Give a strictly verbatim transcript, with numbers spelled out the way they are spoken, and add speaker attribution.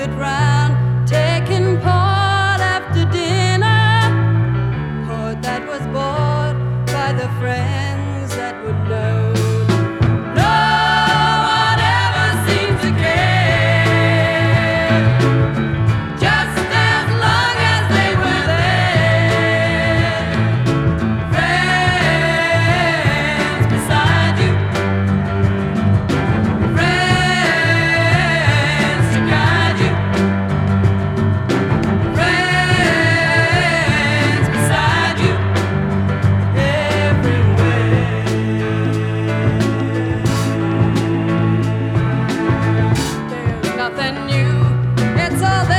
Speaker 1: it round, taking part after dinner. Heart that was bought by the friends that would know. No one ever seemed to care, just as long as they were there. Friends beside you, friends to guide you, friends beside you everywhere. There's nothing new, it's all